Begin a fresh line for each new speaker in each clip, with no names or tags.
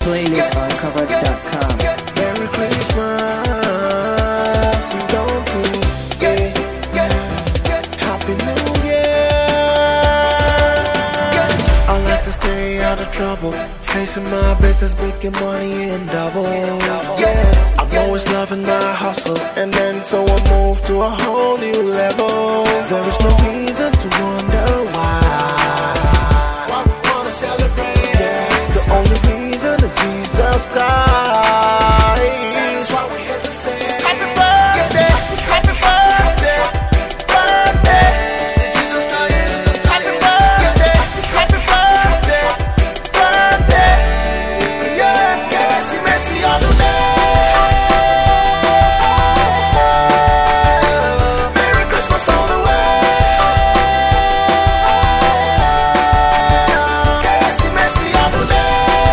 Playlist on cover.com.
Merry Christmas, you don't think, Happy New Year. I like to stay out of trouble, facing my business, making money in double. I'm always loving my hustle, and then so I move to a whole new level. There is no reason to wonder why we wanna celebrate. The only reason is Jesus Christ. That's why we here to say happy birthday, happy birthday, birthday to Jesus Christ. Happy birthday, happy birthday, birthday. Yeah, merci, merci all the day. Merry Christmas all the way. Merci, merci all the day.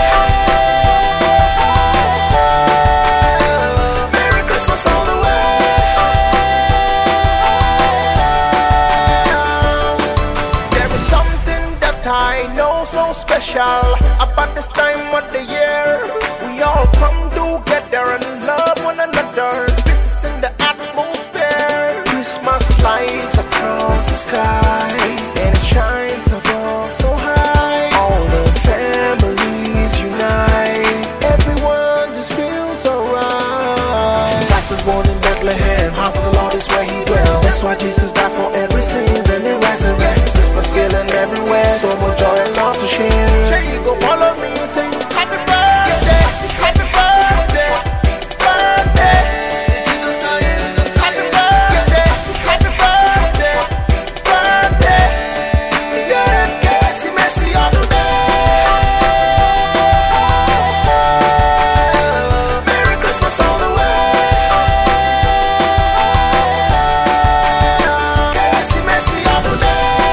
I know so special about this time of the year. We all come together and love one another. This is in the atmosphere. Christmas lights across the sky, and it shines above so high. All the families unite. Everyone just feels alright. Christ was born in Bethlehem. House of the Lord is where he dwells. That's why Jesus died for every sins and he resurrected. Christmas feeling everywhere, so much joy and love to share. Here you go, follow me and sing happy birthday, happy birthday, birthday to Jesus Christ. Happy birthday, happy birthday, birthday. Yeah, merci, merci all the day. Merry Christmas all the way. Merci, merci all the day.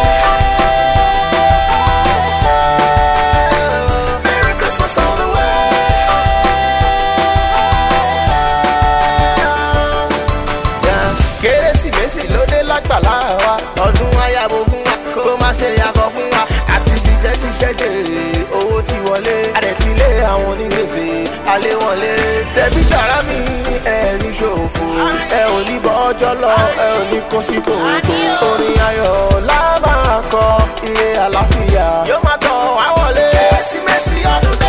Kérésìmesì lóde lágbàlá wa, ọdún ayabo fún wa, kó má ṣe yàgò fún wa. Àti jíjẹ ti ṣẹ́jẹ̀, owó ti wọlé. Àdẹ̀tílé àwọn onígbèsè, alẹ́ wọn léré. Tẹ̀bí tàrá mi, ẹ ní ṣòfò. Ẹ ò ní bọ́ ọjọ́ lọ, ẹ ò ní kó sí kòtò. Orin ayọ̀ la máa kọ, ire àlàáfíà yóò máa tọ̀ wá wọlé. Kérésìmesì ọdún dé.